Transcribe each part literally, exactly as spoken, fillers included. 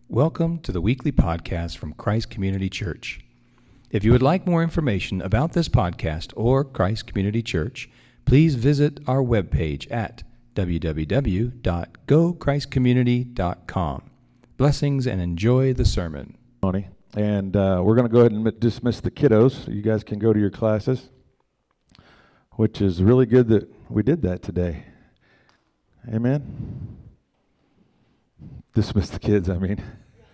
Welcome to the weekly podcast from Christ Community Church. If you would like more information about this podcast or Christ Community Church, please visit our webpage at w w w dot go christ community dot com. Blessings and enjoy the sermon. And uh, we're going to go ahead and dismiss the kiddos so you guys can go to your classes, which is really good that we did that today. Amen? Dismiss the kids, I mean.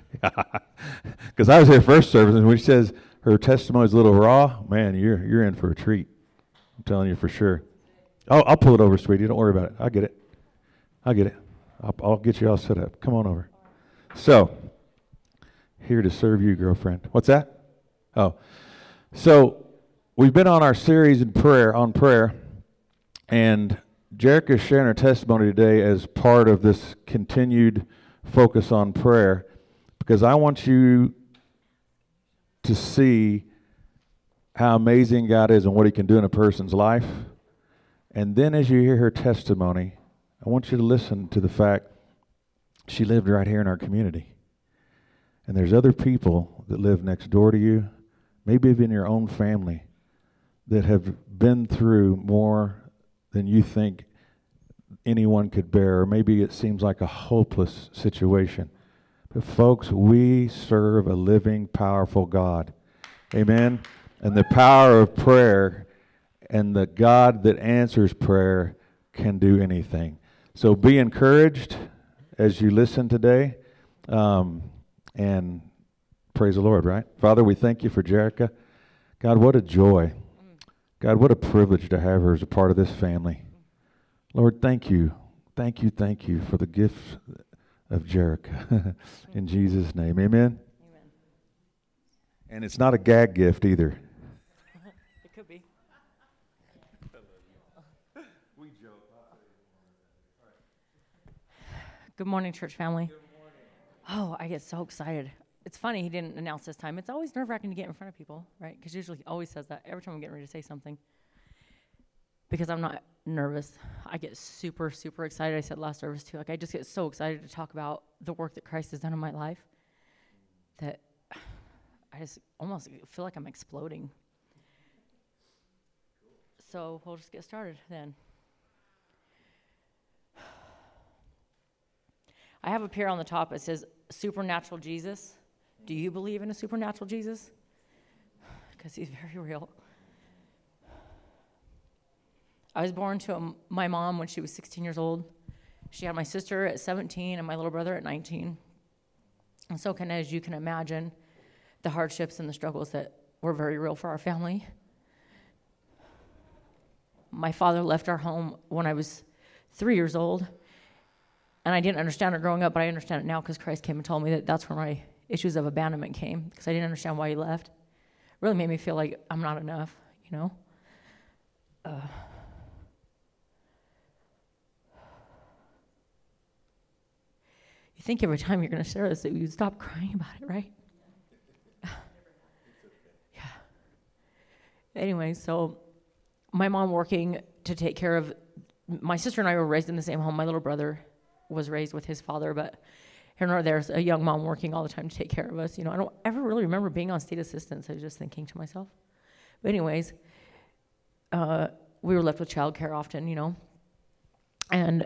Because I was here first service, and when she says her testimony is a little raw, man, you're you're in for a treat. I'm telling you for sure. I'll, I'll pull it over, sweetie. Don't worry about it. I'll get it. I'll get it. I'll, I'll get you all set up. Come on over. So, here to serve you, girlfriend. What's that? Oh. So, we've been on our series in prayer, on prayer, and Jerica is sharing her testimony today as part of this continued focus on prayer, because I want you to see how amazing God is and what He can do in a person's life. And then as you hear her testimony, I want you to listen to the fact she lived right here in our community. And there's other people that live next door to you, maybe even your own family, that have been through more than you think anyone could bear, or maybe it seems like a hopeless situation. But folks, we serve a living, powerful God. Amen? And the power of prayer and the God that answers prayer can do anything. So be encouraged as you listen today, um, and praise the Lord, right? Father, we thank you for Jerica. God, what a joy. God, what a privilege to have her as a part of this family. Lord, thank you. Thank you, thank you for the gift of Jerica. In Jesus' name, amen? Amen. And it's not a gag gift either. It could be. We joke. Good morning, church family. Good morning. Oh, I get so excited. It's funny he didn't announce this time. It's always nerve-wracking to get in front of people, right? Because usually he always says that every time I'm getting ready to say something. Because I'm not nervous. I get super, super excited. I said last service too. Like, I just get so excited to talk about the work that Christ has done in my life that I just almost feel like I'm exploding. So we'll just get started then. I have up here on the top, it says, Supernatural Jesus. Do you believe in a supernatural Jesus? Because he's very real. I was born to a, my mom when she was sixteen years old. She had my sister at seventeen and my little brother at nineteen. And so kind of as you can imagine, the hardships and the struggles that were very real for our family. My father left our home when I was three years old. And I didn't understand it growing up, but I understand it now because Christ came and told me that that's where my issues of abandonment came, because I didn't understand why he left. It really made me feel like I'm not enough, you know? Uh, You think every time you're going to share this that you'd stop crying about it, right? Yeah. Anyway, so my mom working to take care of, my sister and I were raised in the same home. My little brother was raised with his father, but here nor there's a young mom working all the time to take care of us. You know, I don't ever really remember being on state assistance. I was just thinking to myself. But anyways, uh, we were left with childcare often, you know, and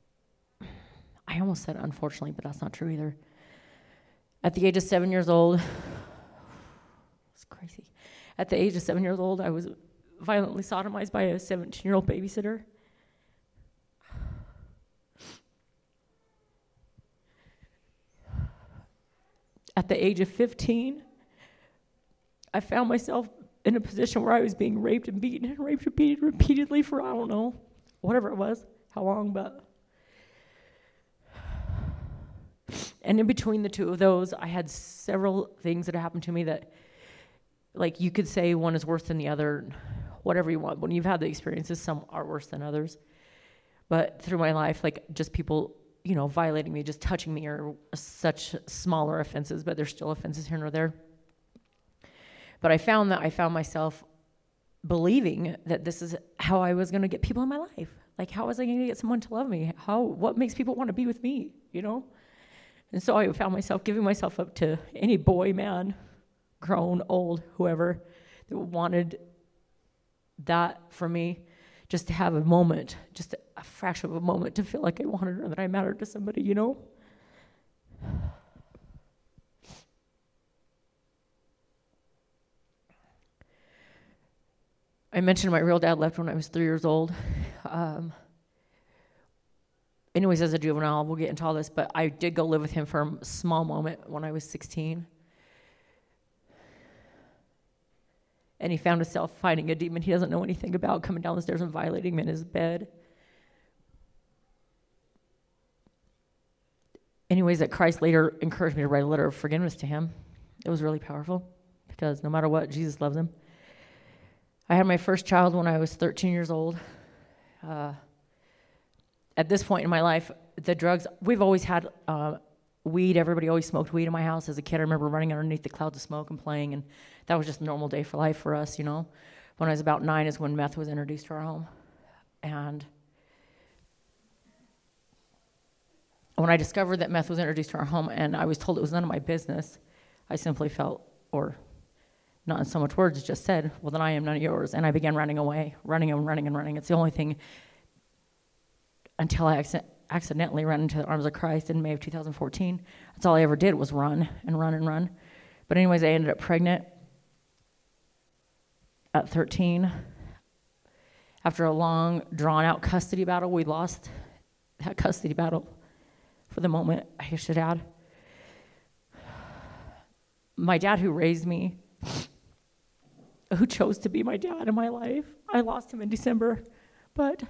I almost said unfortunately, but that's not true either. At the age of seven years old, it's crazy. At the age of seven years old, I was violently sodomized by a seventeen-year-old babysitter. At the age of fifteen, I found myself in a position where I was being raped and beaten and raped and beaten repeatedly for, I don't know, whatever it was, how long, but... And in between the two of those, I had several things that happened to me that, like, you could say one is worse than the other, whatever you want. When you've had the experiences, some are worse than others. But through my life, like, just people, you know, violating me, just touching me are such smaller offenses, but there's still offenses here and there. But I found that I found myself believing that this is how I was going to get people in my life. Like, how was I going to get someone to love me? How? What makes people want to be with me, you know? And so I found myself giving myself up to any boy, man, grown, old, whoever, that wanted that for me, just to have a moment, just a fraction of a moment to feel like I wanted or that I mattered to somebody, you know? I mentioned my real dad left when I was three years old. Um, anyways, as a juvenile, we'll get into all this, but I did go live with him for a small moment when I was sixteen. And he found himself fighting a demon he doesn't know anything about, coming down the stairs and violating him in his bed. Anyways, that Christ later encouraged me to write a letter of forgiveness to him. It was really powerful, because no matter what, Jesus loves him. I had my first child when I was thirteen years old. Uh, at this point in my life, the drugs, we've always had uh, weed. Everybody always smoked weed in my house. As a kid, I remember running underneath the clouds of smoke and playing, and that was just a normal day for life for us, you know. When I was about nine is when meth was introduced to our home. And when I discovered that meth was introduced to our home and I was told it was none of my business, I simply felt, or not in so much words, just said, well, then I am none of yours. And I began running away, running and running and running. It's the only thing until I acc- accidentally ran into the arms of Christ in May of two thousand fourteen. That's all I ever did was run and run and run. But anyways, I ended up pregnant at thirteen. After a long, drawn-out custody battle, we lost that custody battle for the moment. I should add. My dad who raised me, who chose to be my dad in my life, I lost him in December. But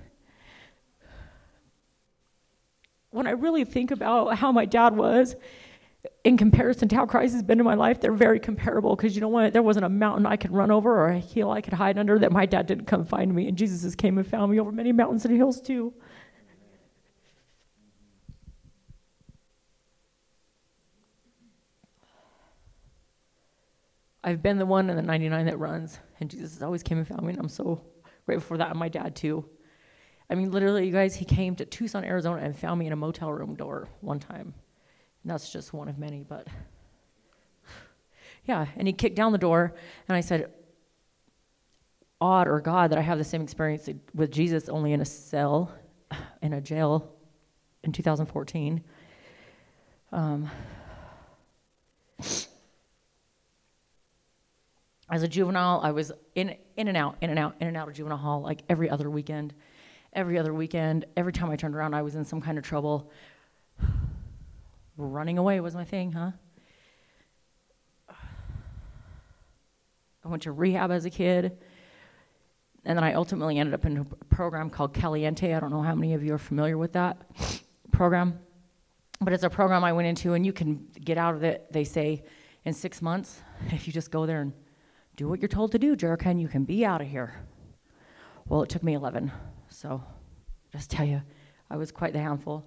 when I really think about how my dad was in comparison to how Christ has been in my life, they're very comparable, because you know what? There wasn't a mountain I could run over or a hill I could hide under that my dad didn't come find me, and Jesus has came and found me over many mountains and hills too. I've been the one in the ninety-nine that runs, and Jesus has always came and found me, and I'm so grateful for that, and my dad too. I mean, literally, you guys, he came to Tucson, Arizona, and found me in a motel room door one time. And that's just one of many, but yeah, and he kicked down the door, and I said, odd or God that I have the same experience with Jesus, only in a cell, in a jail in two thousand fourteen. Um, as a juvenile, I was in, in and out, in and out, in and out of juvenile hall, like every other weekend. Every other weekend, every time I turned around, I was in some kind of trouble. Running away was my thing, huh? I went to rehab as a kid, and then I ultimately ended up in a program called Caliente. I don't know how many of you are familiar with that program, but it's a program I went into, and you can get out of it, they say, in six months. If you just go there and do what you're told to do, Jerica, and you can be out of here. Well, it took me eleven. So, just tell you, I was quite the handful.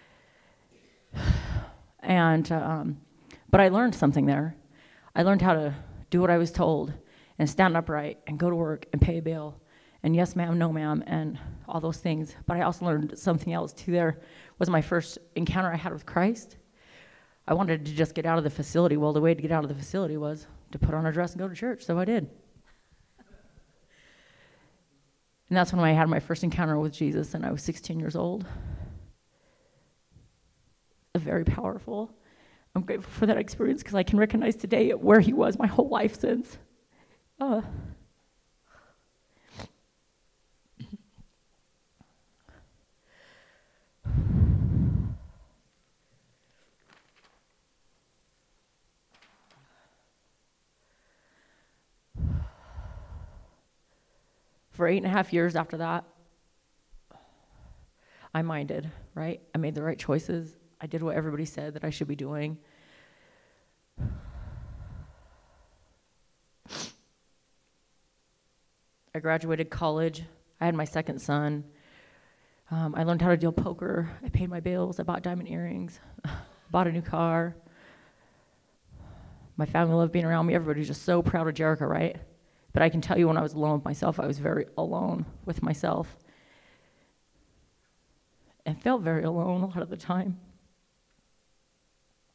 And, um, but I learned something there. I learned how to do what I was told and stand upright and go to work and pay a bill and yes ma'am, no ma'am, and all those things. But I also learned something else too. There was my first encounter I had with Christ. I wanted to just get out of the facility. Well, the way to get out of the facility was to put on a dress and go to church, so I did. And that's when I had my first encounter with Jesus, and I was sixteen years old. Very powerful. I'm grateful for that experience because I can recognize today where he was my whole life since. Uh, For eight and a half years after that, I minded, right? I made the right choices. I did what everybody said that I should be doing. I graduated college. I had my second son. Um, I learned how to deal poker. I paid my bills. I bought diamond earrings. Bought a new car. My family loved being around me. Everybody's just so proud of Jerica, right? But I can tell you when I was alone with myself, I was very alone with myself. And felt very alone a lot of the time.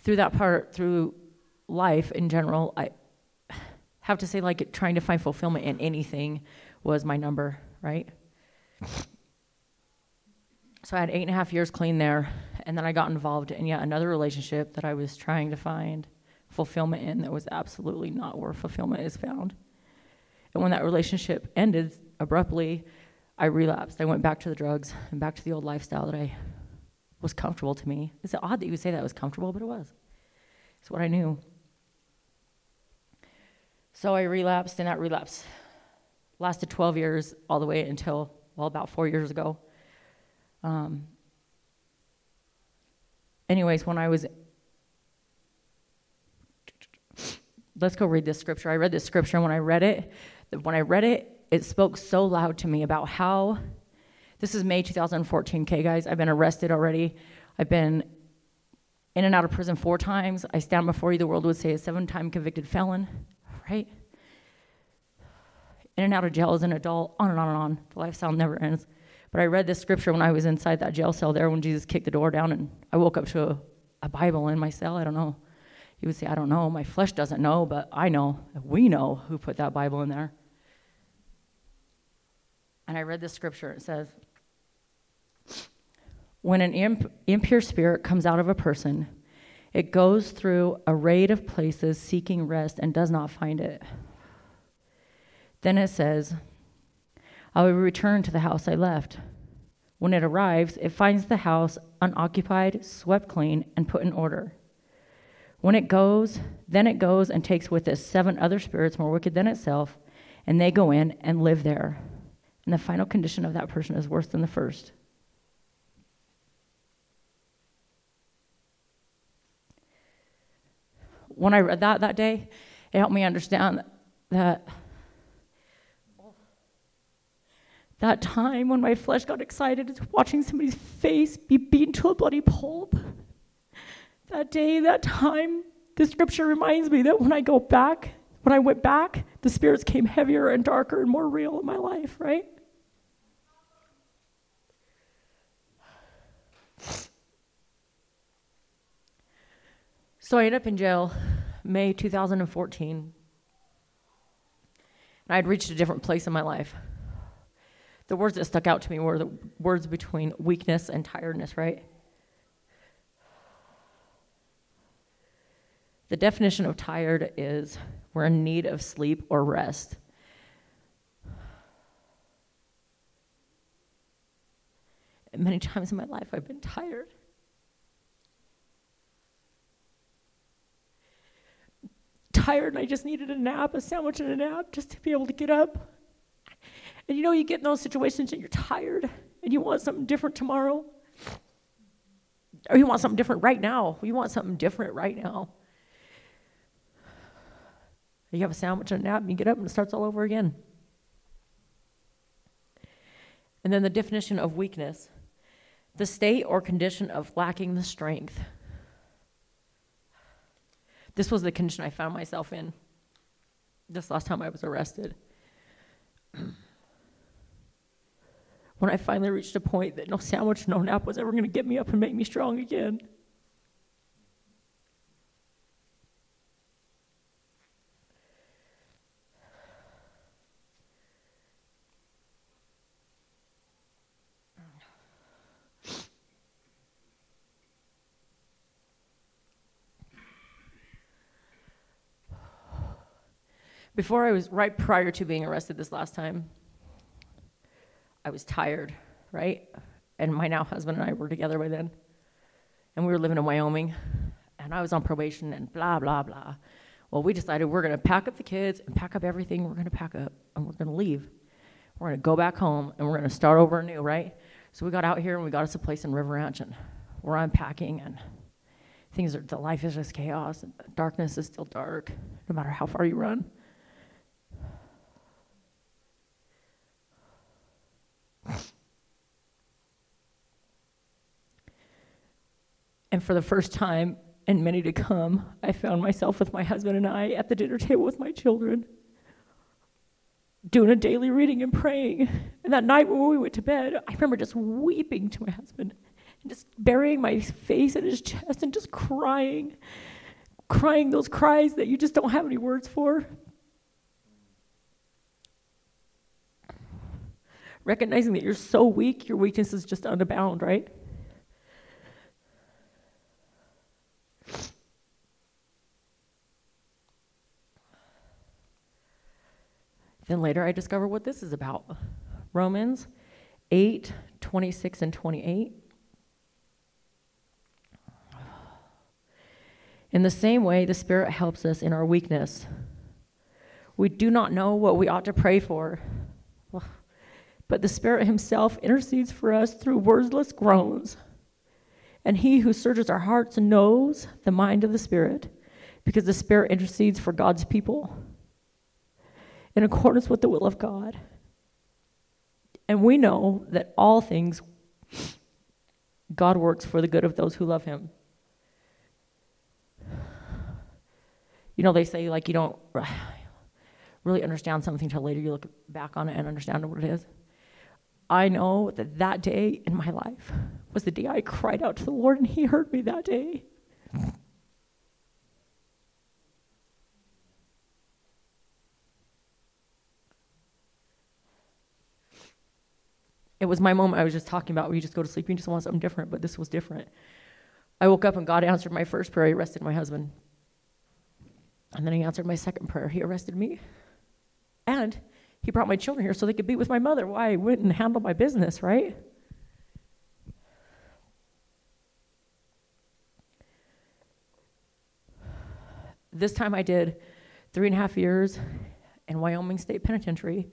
through that part, through life in general, I have to say, like, trying to find fulfillment in anything was my number, right? So I had eight and a half years clean there, and then I got involved in yet another relationship that I was trying to find fulfillment in that was absolutely not where fulfillment is found. And when that relationship ended abruptly, I relapsed. I went back to the drugs and back to the old lifestyle that I was comfortable to me. It's odd that you would say that was comfortable, but it was. It's what I knew. So I relapsed, and that relapse lasted twelve years, all the way until, well, about four years ago. Um, anyways, when I was, let's go read this scripture. I read this scripture, and when I read it, when I read it, it spoke so loud to me about how, this is May two thousand fourteen, okay, guys? I've been arrested already. I've been in and out of prison four times. I stand before you, the world would say, a seven-time convicted felon, right? In and out of jail as an adult, on and on and on. The lifestyle never ends. But I read this scripture when I was inside that jail cell there when Jesus kicked the door down, and I woke up to a, a Bible in my cell. I don't know. He would say, I don't know. My flesh doesn't know, but I know. We know who put that Bible in there. And I read this scripture. It says, when an imp- impure spirit comes out of a person, it goes through a raid of places seeking rest and does not find it. Then it says, I will return to the house I left. When it arrives, it finds the house unoccupied, swept clean, and put in order. When it goes, then it goes and takes with it seven other spirits more wicked than itself, and they go in and live there. And the final condition of that person is worse than the first. When I read that that day, it helped me understand that that time when my flesh got excited watching somebody's face be beaten to a bloody pulp, that day, that time, the scripture reminds me that when I go back, when I went back, the spirits came heavier and darker and more real in my life, right? So I ended up in jail May two thousand fourteen. And I had reached a different place in my life. The words that stuck out to me were the words between weakness and tiredness, right? The definition of tired is we're in need of sleep or rest. And many times in my life, I've been tired. Tired, and I just needed a nap, a sandwich and a nap, just to be able to get up. And you know, you get in those situations and you're tired, and you want something different tomorrow. Or you want something different right now. You want something different right now. You have a sandwich and a nap, and you get up, and it starts all over again. And then the definition of weakness, the state or condition of lacking the strength. This was the condition I found myself in this last time I was arrested. When I finally reached a point that no sandwich, no nap was ever going to get me up and make me strong again. Before I was, right prior to being arrested this last time, I was tired, right? And my now husband and I were together by then. And we were living in Wyoming. And I was on probation and blah, blah, blah. Well, we decided we're going to pack up the kids and pack up everything we're going to pack up. And we're going to leave. We're going to go back home and we're going to start over anew, right? So we got out here and we got us a place in River Ranch. And we're unpacking and things are, the life is just chaos. And darkness is still dark, no matter how far you run. And for the first time, and many to come, I found myself with my husband and I at the dinner table with my children, doing a daily reading and praying. And that night when we went to bed, I remember just weeping to my husband and just burying my face in his chest and just crying, crying those cries that you just don't have any words for. Recognizing that you're so weak, your weakness is just unabound, right? Then later I discovered what this is about. Romans eight, twenty-six and twenty-eight. In the same way, the Spirit helps us in our weakness. We do not know what we ought to pray for, but the Spirit himself intercedes for us through wordless groans. And he who searches our hearts knows the mind of the Spirit, because the Spirit intercedes for God's people in accordance with the will of God. And we know that all things God works for the good of those who love him. You know, they say, like, you don't really understand something until later you look back on it and understand what it is. I know that that day in my life was the day I cried out to the Lord, and he heard me that day. It was my moment I was just talking about where you just go to sleep, you just want something different, but this was different. I woke up and God answered my first prayer. He arrested my husband. And then he answered my second prayer. He arrested me. And he brought my children here so they could be with my mother while I went and handled my business, right? This time I did three and a half years in Wyoming State Penitentiary.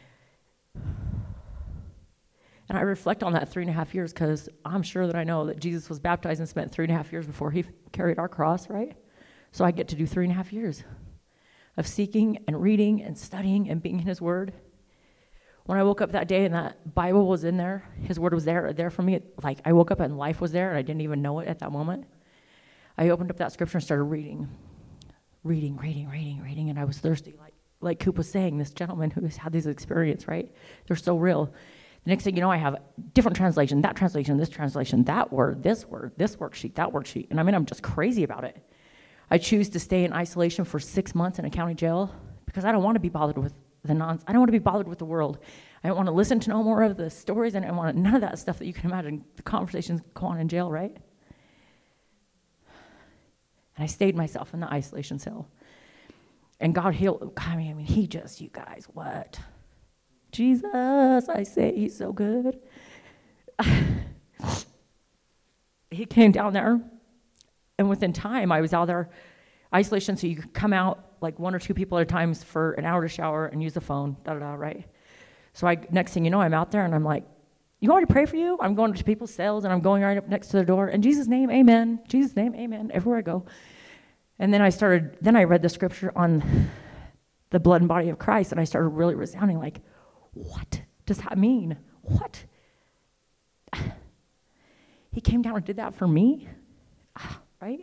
And I reflect on that three and a half years because I'm sure that I know that Jesus was baptized and spent three and a half years before he carried our cross, right? So I get to do three and a half years of seeking and reading and studying and being in his word. When I woke up that day and that Bible was in there, his word was there, there for me. Like I woke up and life was there and I didn't even know it at that moment. I opened up that scripture and started reading, reading, reading, reading, reading, and I was thirsty. Like, like Coop was saying, this gentleman who has had this experience, right? They're so real. The next thing you know, I have different translation, that translation, this translation, that word, this word, this worksheet, that worksheet. And I mean, I'm just crazy about it. I choose to stay in isolation for six months in a county jail because I don't want to be bothered with the nonsense. I don't want to be bothered with the world. I don't want to listen to no more of the stories, and I don't want none of that stuff that you can imagine, the conversations go on in jail, right? And I stayed myself in the isolation cell. And God healed, I mean, I mean, he just, you guys, what? Jesus, I say, he's so good. He came down there, and within time, I was out there, isolation, so you could come out like one or two people at a time for an hour to shower and use the phone, da-da-da, right? So I, next thing you know, I'm out there, and I'm like, you want me to pray for you? I'm going to people's cells, and I'm going right up next to their door. In Jesus' name, amen. Jesus' name, amen, everywhere I go. And then I started, then I read the scripture on the blood and body of Christ, and I started really resounding like, what does that mean? What? He came down and did that for me, right?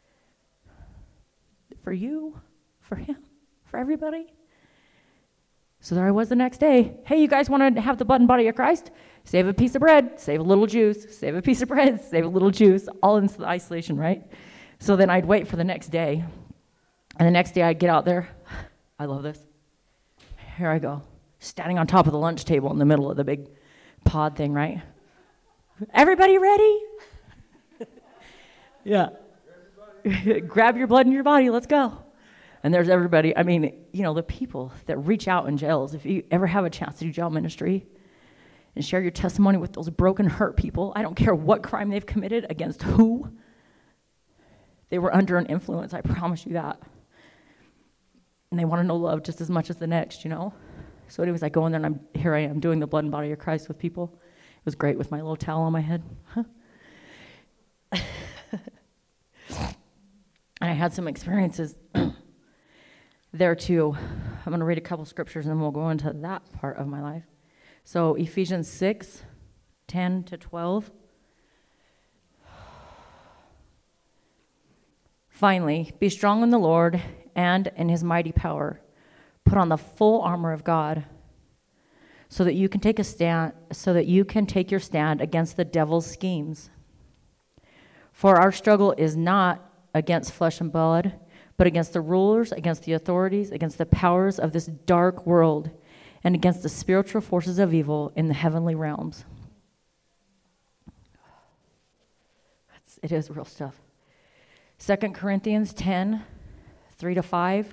For you, for him, for everybody. So there I was the next day. Hey, you guys want to have the blood and body of Christ? Save a piece of bread, save a little juice, save a piece of bread, save a little juice, all into the isolation, right? So then I'd wait for the next day. And the next day I'd get out there. I love this. Here I go. Standing on top of the lunch table in the middle of the big pod thing, right? Everybody ready? Yeah. Grab your blood in your body, let's go. And there's everybody. I mean, you know, the people that reach out in jails, if you ever have a chance to do jail ministry and share your testimony with those broken, hurt people, I don't care what crime they've committed against who, they were under an influence, I promise you that. And they want to know love just as much as the next, you know? So anyways, I go in there and I'm here I am doing the blood and body of Christ with people. It was great with my little towel on my head. Huh? And I had some experiences there too. I'm going to read a couple scriptures and then we'll go into that part of my life. So Ephesians six, ten to twelve. Finally, be strong in the Lord and in his mighty power. Put on the full armor of God so that you can take a stand, so that you can take your stand against the devil's schemes. For our struggle is not against flesh and blood, but against the rulers, against the authorities, against the powers of this dark world, and against the spiritual forces of evil in the heavenly realms. That's, it is real stuff. Second Corinthians ten, three to five.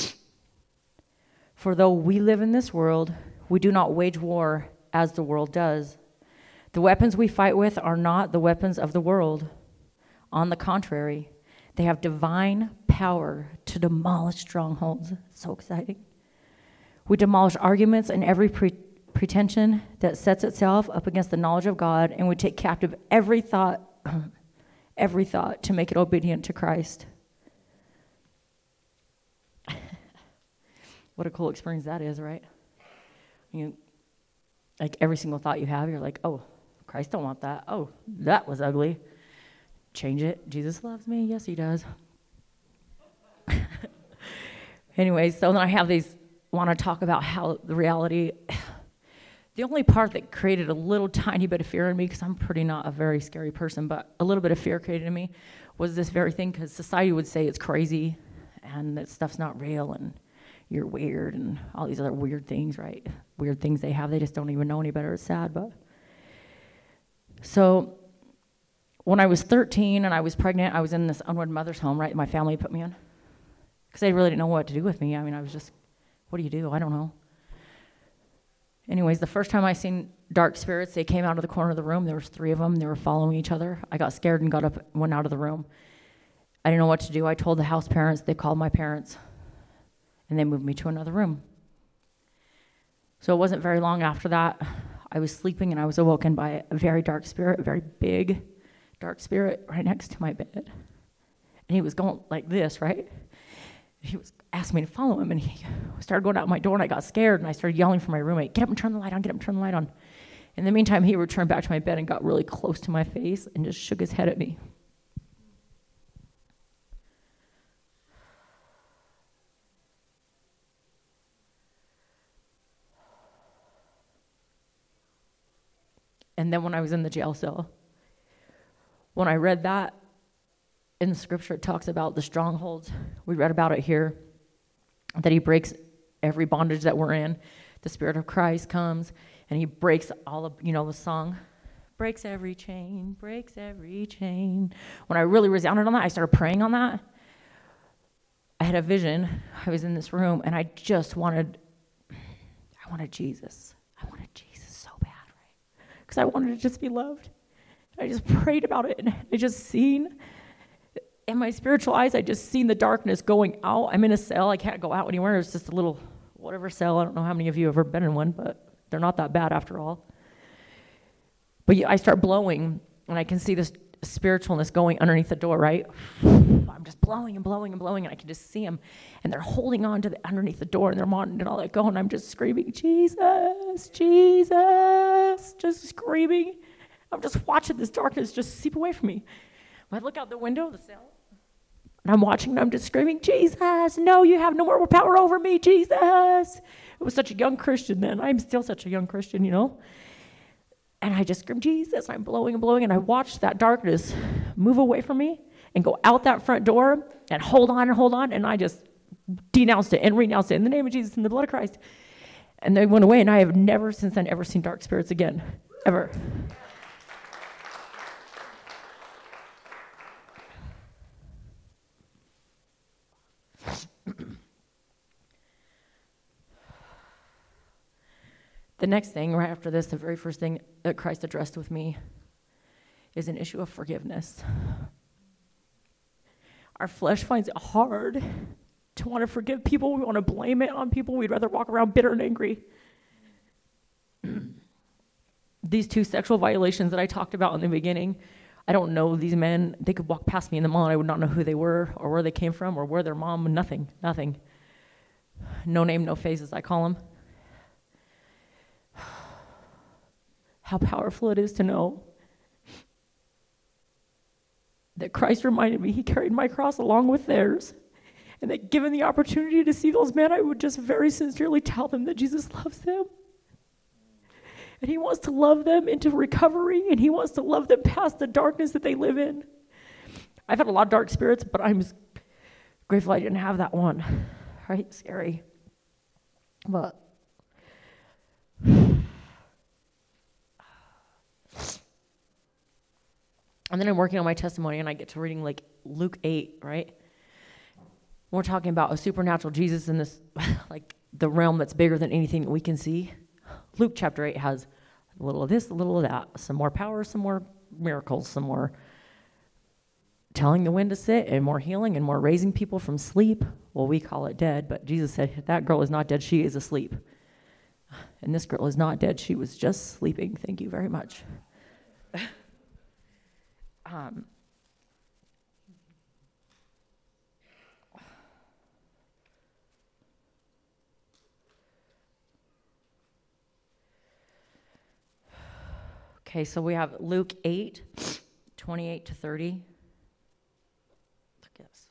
For though we live in this world, we do not wage war as the world does. The weapons we fight with are not the weapons of the world. On the contrary, they have divine power to demolish strongholds. It's so exciting. We demolish arguments and every pre- pretension that sets itself up against the knowledge of God, and we take captive every thought, every thought to make it obedient to Christ. What a cool experience that is, right? You, like every single thought you have, you're like, oh, Christ don't want that. Oh, that was ugly. Change it. Jesus loves me. Yes, he does. Anyway, so then I have these, want to talk about how the reality, the only part that created a little tiny bit of fear in me, because I'm pretty not a very scary person, but a little bit of fear created in me, was this very thing, because society would say it's crazy and that stuff's not real and you're weird and all these other weird things, right? Weird things they have, they just don't even know any better. It's sad, but. So when I was thirteen and I was pregnant, I was in this unwed mother's home, right? My family put me in. Because they really didn't know what to do with me. I mean, I was just, what do you do? I don't know. Anyways, the first time I seen dark spirits, they came out of the corner of the room. There was three of them. They were following each other. I got scared and got up and went out of the room. I didn't know what to do. I told the house parents. They called my parents. And they moved me to another room. So it wasn't very long after that. I was sleeping and I was awoken by a very dark spirit, a very big dark spirit right next to my bed. And he was going like this, right? He was asking me to follow him, and he started going out my door, and I got scared, and I started yelling for my roommate, get up and turn the light on, get up and turn the light on. In the meantime, he returned back to my bed and got really close to my face and just shook his head at me. And then when I was in the jail cell, when I read that, in the scripture, it talks about the strongholds. We read about it here, that he breaks every bondage that we're in. The Spirit of Christ comes, and he breaks all of, you know, the song, breaks every chain, breaks every chain. When I really resounded on that, I started praying on that. I had a vision. I was in this room, and I just wanted, I wanted Jesus. I wanted Jesus so bad, right? Because I wanted to just be loved. I just prayed about it, and I just seen, in my spiritual eyes, I just seen the darkness going out. I'm in a cell. I can't go out anywhere. It's just a little, whatever cell. I don't know how many of you have ever been in one, but they're not that bad after all. But I start blowing, and I can see this spiritualness going underneath the door, right? I'm just blowing and blowing and blowing, and I can just see them. And they're holding on to the underneath the door, and they're wanting to let go, and I'm just screaming, Jesus, Jesus, just screaming. I'm just watching this darkness just seep away from me. I look out the window of the cell, and I'm watching, and I'm just screaming, Jesus, no, you have no more power over me, Jesus. I was such a young Christian then. I'm still such a young Christian, you know. And I just screamed, Jesus. I'm blowing and blowing, and I watched that darkness move away from me and go out that front door and hold on and hold on, and I just denounced it and renounced it in the name of Jesus, in the blood of Christ. And they went away, and I have never since then ever seen dark spirits again, ever. The next thing, right after this, the very first thing that Christ addressed with me is an issue of forgiveness. Our flesh finds it hard to want to forgive people. We want to blame it on people. We'd rather walk around bitter and angry. These two sexual violations that I talked about in the beginning, I don't know these men. They could walk past me in the mall, and I would not know who they were or where they came from or where their mom, nothing, nothing. No name, no faces, I call them. How powerful it is to know that Christ reminded me he carried my cross along with theirs, and that given the opportunity to see those men, I would just very sincerely tell them that Jesus loves them. And he wants to love them into recovery, and he wants to love them past the darkness that they live in. I've had a lot of dark spirits, but I'm just grateful I didn't have that one. Right? Scary. But and then I'm working on my testimony, and I get to reading like Luke eight, right? We're talking about a supernatural Jesus in this, like the realm that's bigger than anything that we can see. Luke chapter eight has a little of this, a little of that, some more power, some more miracles, some more telling the wind to sit, and more healing, and more raising people from sleep. Well, we call it dead, but Jesus said, that girl is not dead, she is asleep. And this girl is not dead, she was just sleeping. Thank you very much. um, Okay, so we have Luke eight, twenty-eight to thirty. Look at this.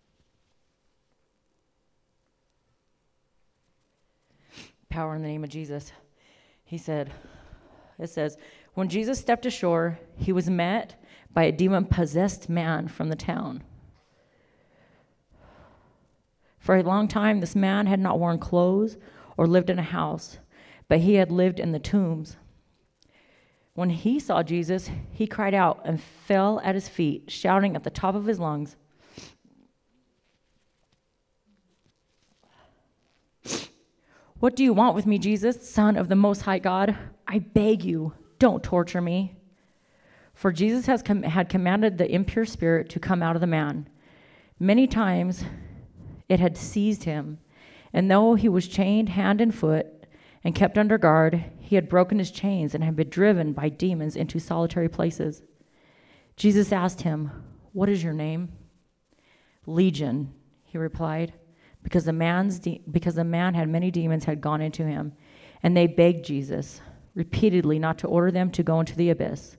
Power in the name of Jesus. He said, it says, when Jesus stepped ashore, he was met by a demon-possessed man from the town. For a long time, this man had not worn clothes or lived in a house, but he had lived in the tombs. When he saw Jesus, he cried out and fell at his feet, shouting at the top of his lungs, "What do you want with me, Jesus, Son of the Most High God? I beg you, don't torture me." For Jesus has com- had commanded the impure spirit to come out of the man. Many times it had seized him, and though he was chained hand and foot and kept under guard, he had broken his chains and had been driven by demons into solitary places. Jesus asked him, "What is your name?" "Legion," he replied, because the man's de- because the man had many demons had gone into him, and they begged Jesus repeatedly not to order them to go into the abyss.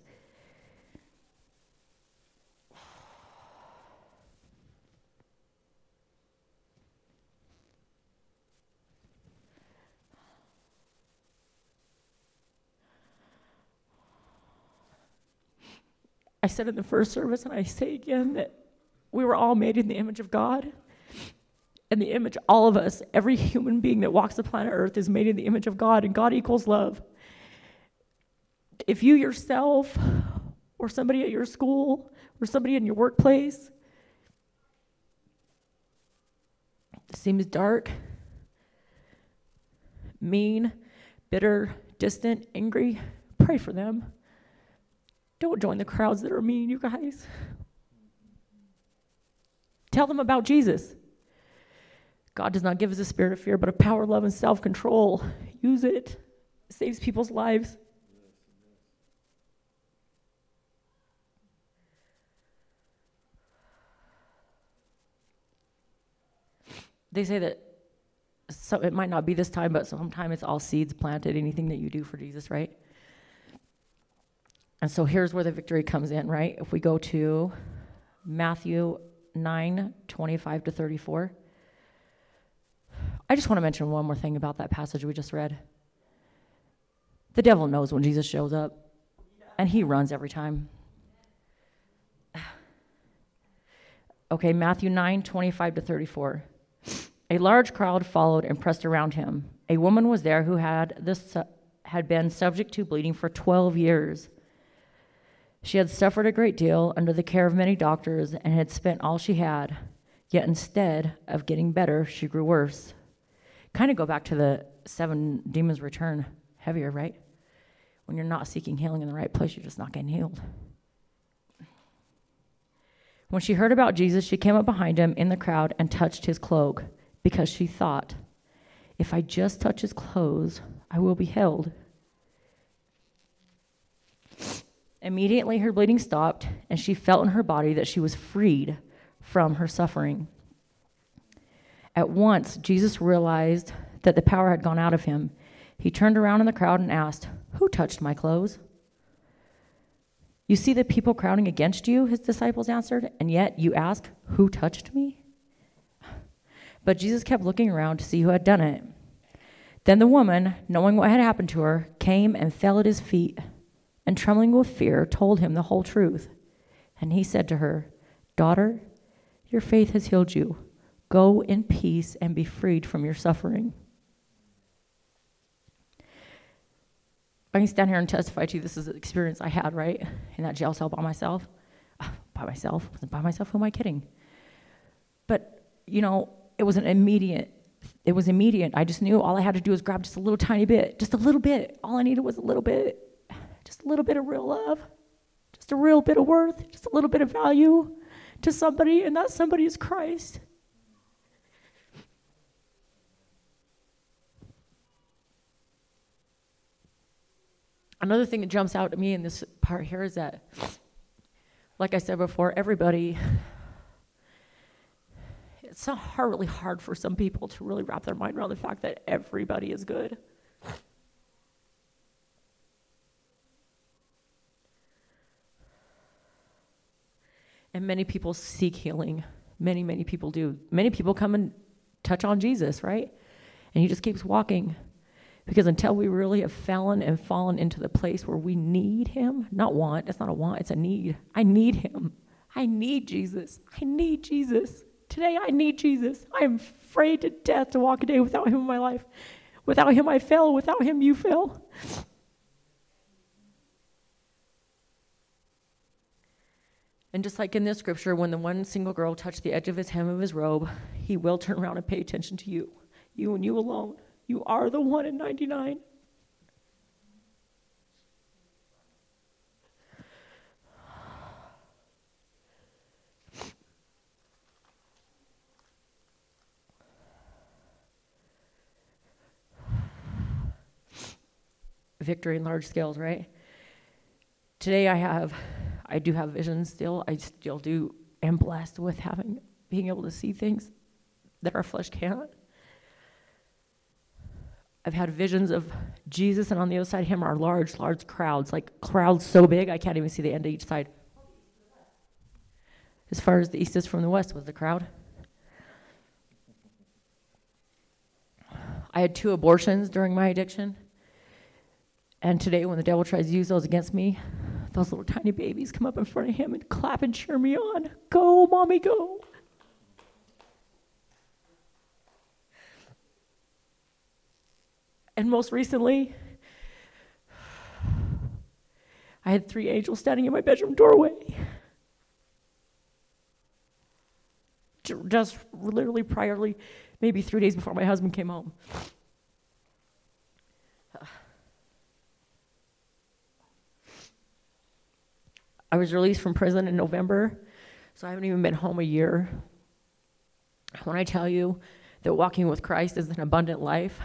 I said in the first service, and I say again, that we were all made in the image of God. And the image, all of us, every human being that walks the planet Earth is made in the image of God, and God equals love. If you yourself, or somebody at your school, or somebody in your workplace seems dark, mean, bitter, distant, angry, pray for them. Don't join the crowds that are mean, you guys. Tell them about Jesus. God does not give us a spirit of fear, but of power, love, and self-control. Use it. It saves people's lives. They say that so it might not be this time, but sometime it's all seeds planted, anything that you do for Jesus, right? And so here's where the victory comes in, right? If we go to Matthew nine, twenty-five to thirty-four. I just want to mention one more thing about that passage we just read. The devil knows when Jesus shows up, and he runs every time. Okay, Matthew nine, twenty-five to thirty-four. A large crowd followed and pressed around him. A woman was there who had this had been subject to bleeding for twelve years. She had suffered a great deal under the care of many doctors and had spent all she had. Yet instead of getting better, she grew worse. Kind of go back to the seven demons return heavier, right? When you're not seeking healing in the right place, you're just not getting healed. When she heard about Jesus, she came up behind him in the crowd and touched his cloak, because she thought, if I just touch his clothes, I will be healed. Immediately her bleeding stopped, and she felt in her body that she was freed from her suffering. At once, Jesus realized that the power had gone out of him. He turned around in the crowd and asked, "Who touched my clothes?" "You see the people crowding against you," his disciples answered, "and yet you ask, 'Who touched me?'" But Jesus kept looking around to see who had done it. Then the woman, knowing what had happened to her, came and fell at his feet, and trembling with fear, told him the whole truth. And he said to her, Daughter, your faith has healed you. Go in peace and be freed from your suffering. I can stand here and testify to you, this is an experience I had, right? In that jail cell by myself. By myself? Wasn't by myself? Who am I kidding? But, you know, it was an immediate, it was immediate. I just knew all I had to do was grab just a little tiny bit, just a little bit. All I needed was a little bit, just a little bit of real love, just a real bit of worth, just a little bit of value to somebody, and that somebody is Christ. Another thing that jumps out at me in this part here is that, like I said before, everybody, it's not hard, really hard for some people to really wrap their mind around the fact that everybody is good. And many people seek healing. Many, many people do. Many people come and touch on Jesus, right? And he just keeps walking. Because until we really have fallen and fallen into the place where we need him, not want, it's not a want, it's a need. I need him. I need Jesus. I need Jesus. Today I need Jesus. I am afraid to death to walk a day without him in my life. Without him I fail. Without him you fail. And just like in this scripture, when the one single girl touched the edge of his hem of his robe, he will turn around and pay attention to you. You and you alone. You are the one in ninety-nine. Victory in large scales, right? Today I have, I do have visions still. I still do, am blessed with having, being able to see things that our flesh can't. I've had visions of Jesus, and on the other side of him are large, large crowds, like crowds so big I can't even see the end of each side. As far as the east is from the west was the crowd. I had two abortions during my addiction. And today when the devil tries to use those against me, those little tiny babies come up in front of him and clap and cheer me on. Go, mommy, go. And most recently, I had three angels standing in my bedroom doorway. Just literally priorly, maybe three days before my husband came home. I was released from prison in November, so I haven't even been home a year. When I tell you that walking with Christ is an abundant life,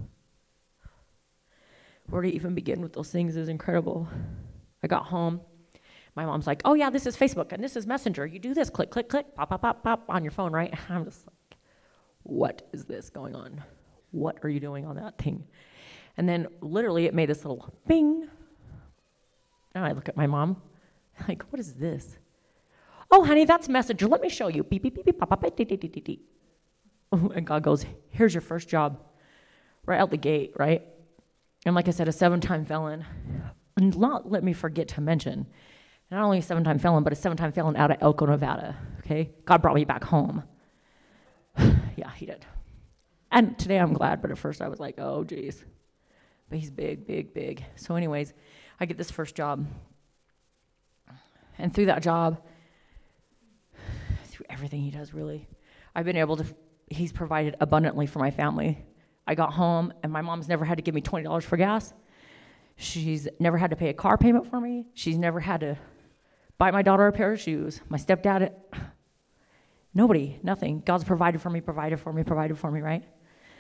where to even begin with those things is incredible. I got home. My mom's like, oh, yeah, this is Facebook, and this is Messenger. You do this, click, click, click, pop, pop, pop, pop on your phone, right? I'm just like, what is this going on? What are you doing on that thing? And then literally it made this little bing. And I look at my mom, like, what is this? Oh, honey, that's Messenger. Let me show you. Beep, beep, beep, beep, pop, pop, beep, beep, beep, beep, beep. And God goes, here's your first job. Right out the gate, right? And like I said, a seven-time felon. And not let me forget to mention, not only a seven-time felon, but a seven-time felon out of Elko, Nevada, okay? God brought me back home. Yeah, he did. And today I'm glad, but at first I was like, oh, geez. But he's big, big, big. So anyways, I get this first job. And through that job, through everything he does, really, I've been able to, he's provided abundantly for my family. I got home, and my mom's never had to give me twenty dollars for gas. She's never had to pay a car payment for me. She's never had to buy my daughter a pair of shoes. My stepdad, nobody, nothing. God's provided for me, provided for me, provided for me, right?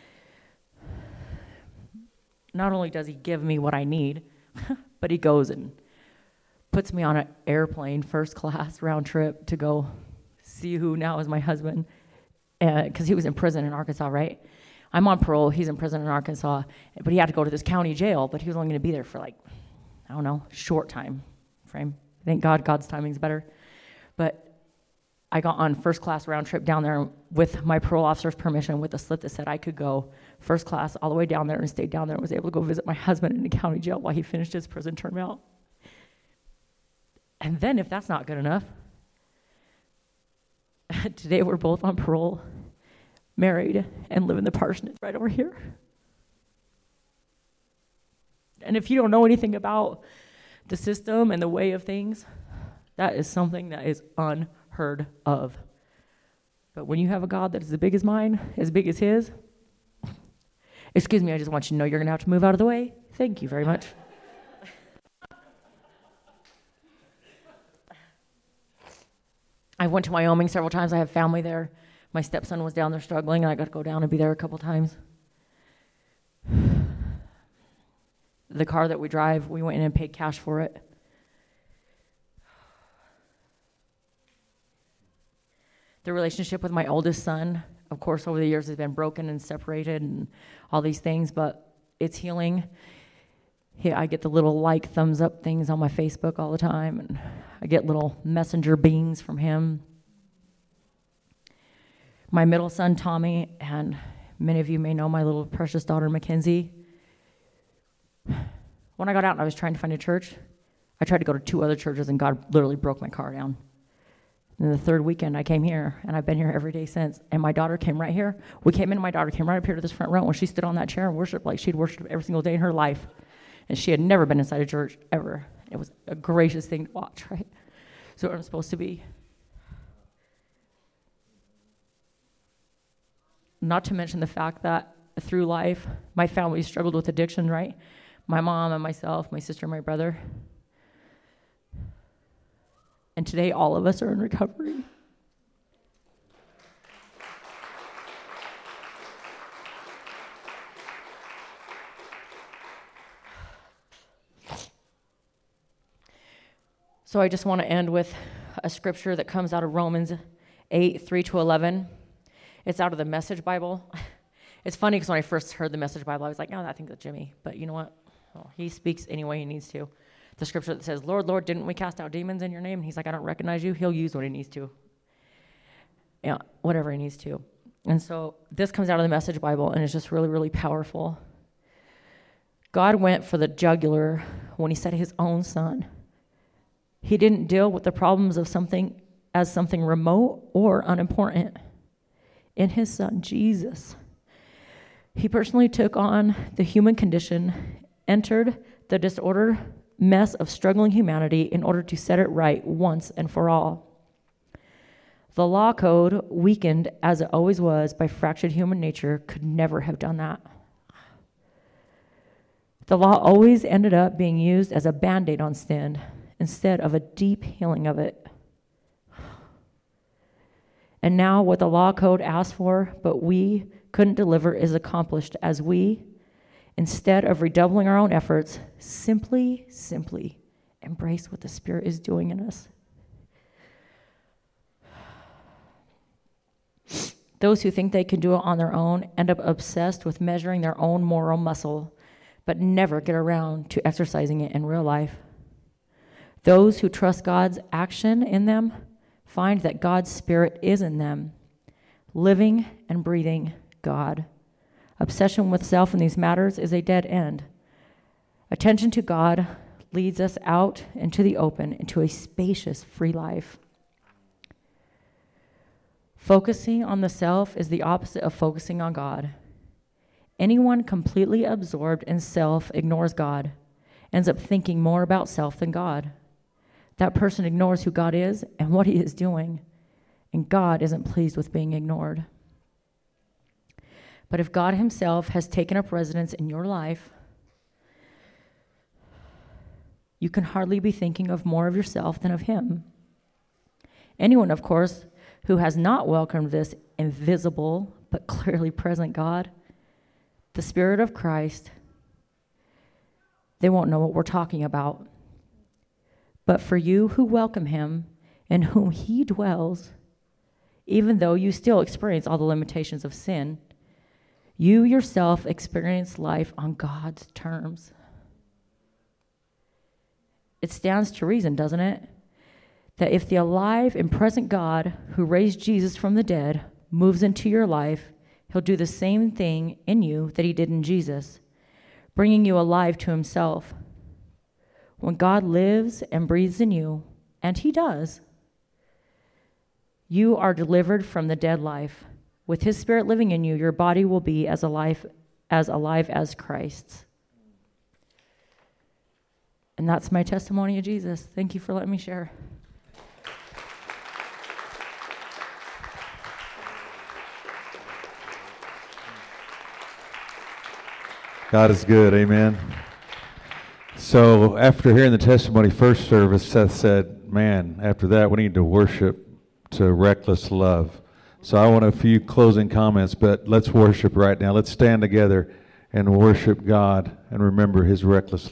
Not only does he give me what I need, but he goes and puts me on an airplane, first class, round trip, to go see who now is my husband, because uh, he was in prison in Arkansas, right? I'm on parole, he's in prison in Arkansas, but he had to go to this county jail, but he was only going to be there for like, I don't know, short time frame. Thank God, God's timing's better. But I got on first class round trip down there with my parole officer's permission, with a slip that said I could go first class all the way down there, and stayed down there and was able to go visit my husband in the county jail while he finished his prison term out. And then if that's not good enough, Today we're both on parole, married, and live in the parsonage right over here. And if you don't know anything about the system and the way of things, that is something that is unheard of. But when you have a God that is as big as mine, as big as his, excuse me, I just want you to know you're going to have to move out of the way. Thank you very much. I went to Wyoming several times. I have family there. My stepson was down there struggling, and I got to go down and be there a couple times. The car that we drive, we went in and paid cash for it. The relationship with my oldest son, of course, over the years has been broken and separated and all these things, but it's healing. He, I get the little like thumbs up things on my Facebook all the time, and I get little messenger beans from him. My middle son, Tommy, and many of you may know my little precious daughter, Mackenzie. When I got out and I was trying to find a church, I tried to go to two other churches, and God literally broke my car down. And the third weekend, I came here, and I've been here every day since. And my daughter came right here. We came in, and my daughter came right up here to this front row, and she stood on that chair and worshiped like she'd worshiped every single day in her life. And she had never been inside a church, ever. It was a gracious thing to watch, right? So what I'm supposed to be. Not to mention the fact that through life, my family struggled with addiction, right? My mom and myself, my sister and my brother. And today, all of us are in recovery. So I just want to end with a scripture that comes out of Romans eight, three to eleven. It's out of the Message Bible. It's funny because when I first heard the Message Bible, I was like, no, I think that's Jimmy. But you know what? Oh, he speaks any way he needs to. The scripture that says, Lord, Lord, didn't we cast out demons in your name? And he's like, I don't recognize you. He'll use what he needs to. Yeah, whatever he needs to. And so this comes out of the Message Bible, and it's just really, really powerful. God went for the jugular when he sent his own son. He didn't deal with the problems of something as something remote or unimportant. In his son, Jesus, he personally took on the human condition, entered the disordered mess of struggling humanity in order to set it right once and for all. The law code, weakened as it always was by fractured human nature, could never have done that. The law always ended up being used as a Band-Aid on sin instead of a deep healing of it. And now what the law code asked for, but we couldn't deliver, is accomplished as we, instead of redoubling our own efforts, simply, simply embrace what the Spirit is doing in us. Those who think they can do it on their own end up obsessed with measuring their own moral muscle, but never get around to exercising it in real life. Those who trust God's action in them find that God's Spirit is in them, living and breathing God. Obsession with self in these matters is a dead end. Attention to God leads us out into the open, into a spacious, free life. Focusing on the self is the opposite of focusing on God. Anyone completely absorbed in self ignores God, ends up thinking more about self than God. That person ignores who God is and what he is doing, and God isn't pleased with being ignored. But if God himself has taken up residence in your life, you can hardly be thinking of more of yourself than of him. Anyone, of course, who has not welcomed this invisible but clearly present God, the Spirit of Christ, they won't know what we're talking about. But for you who welcome him, in whom he dwells, even though you still experience all the limitations of sin, you yourself experience life on God's terms. It stands to reason, doesn't it, that if the alive and present God who raised Jesus from the dead moves into your life, he'll do the same thing in you that he did in Jesus, bringing you alive to himself. When God lives and breathes in you, and he does, You are delivered from the dead life. With his Spirit living in you, your body will be as alive as alive as Christ's. And that's my testimony of Jesus. Thank you for letting me share. God is good, amen. So after hearing the testimony first service, Seth said, man, after that we need to worship to reckless love. So I want a few closing comments, but let's worship right now. Let's stand together and worship God and remember his reckless love.